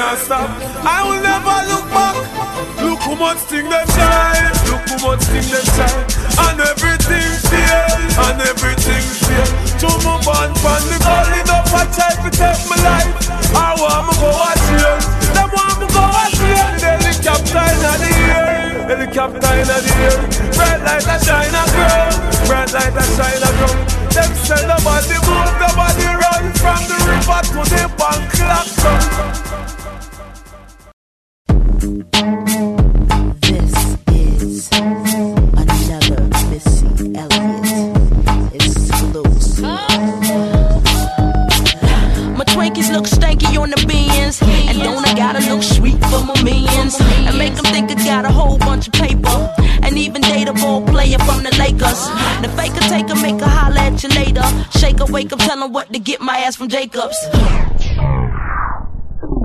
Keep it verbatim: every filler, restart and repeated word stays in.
not stop. I will never look back. Look how much thing them shine. Look how much thing them shine. And everything fear. And everything fear. To move on from the goal enough I try to take my life. I want me go watch here. Them want me go watch here. The helicopter in the air. Helicopter in the air. Bright light a shine a girl. Bright light a shine a girl. Them say nobody move, nobody run. From the river to the bank clock. This is another Missy Elliott exclusive. My Twinkies look stanky on the beans, and don't I gotta look sweet for my millions, and make them think I got a whole bunch of paper, and even date a ball player from the Lakers. The faker take her, make her holler at you later. Shake her, wake up, tell her what to get my ass from Jacobs.